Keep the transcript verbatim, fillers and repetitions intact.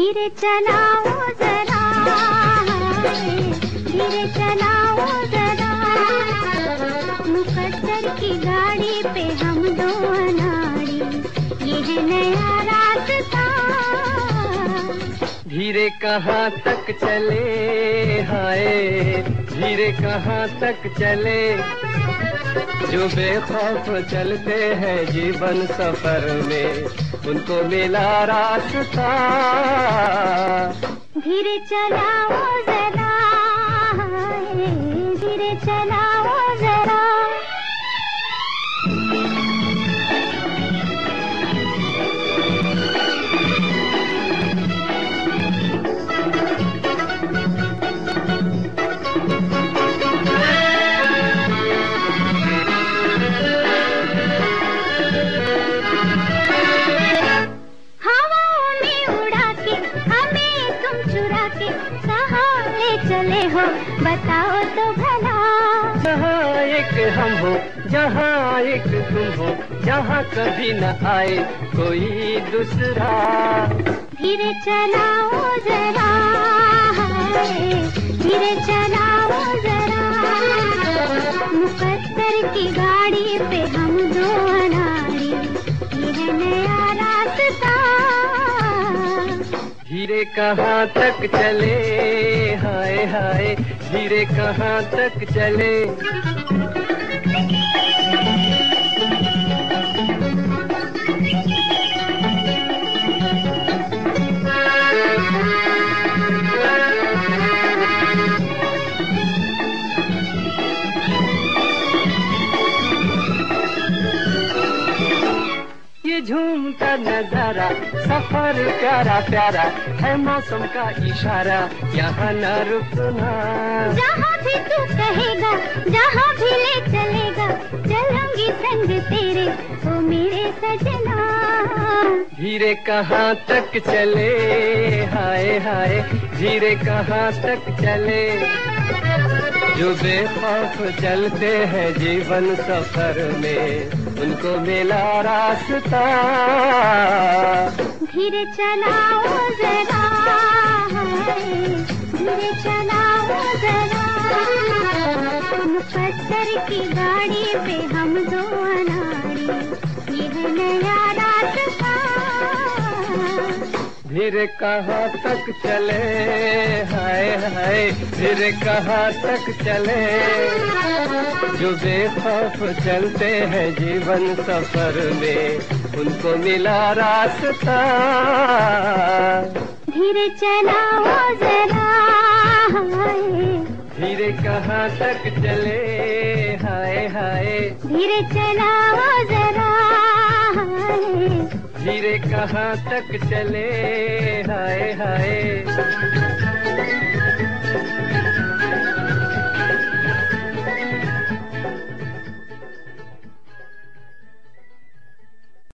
धीरे चलाओ जरा, धीरे चलाओ जरा, मुकद्दर की गाड़ी पे हम दो अनाड़ी, ये है नया रास्ता। धीरे कहाँ तक चले हाय, धीरे कहाँ तक चले, जो बेखौफ चलते हैं जीवन सफर में, उनको मिला रास्ता। धीरे चलाओ जरा, धीरे चलाओ जरा, चले हो बताओ तो भला। जहाँ एक हम हो, जहाँ एक तुम हो, जहाँ कभी न आए कोई दूसरा। धीरे चलाओ जरा, धीरे चलाओ जरा, मुकद्दर की गाड़ी पे हम दो अनाड़ी, ये है नया रास्ता। धीरे कहाँ तक चले हाय हाय, धीरे कहाँ तक चले, झूमता नजारा सफर प्यारा प्यारा है, मौसम का इशारा यहाँ न रुकना। जहाँ भी तू कहेगा, जहाँ भी ले चलेगा, चलूंगी संग तेरे ओ मेरे सजना। धीरे कहाँ तक चले हाय हाय, धीरे कहाँ तक चले, जो बेखौफ चलते हैं जीवन सफर में, उनको मिला रास्ता। धीरे चलाओ जरा, धीरे चलाओ जरा, मुकद्दर की गाड़ी पे हम दो अनाड़ी, ये है नया रास्ता। धीरे कहाँ तक चले हाय हाय, धीरे कहाँ तक चले, जो बेखौफ चलते हैं जीवन सफर में, उनको मिला रास्ता। धीरे चलाओ जरा, धीरे कहाँ तक चले हाय हाय, धीरे चलाओ जरा, धीरे कहाँ तक चले हाय हाय।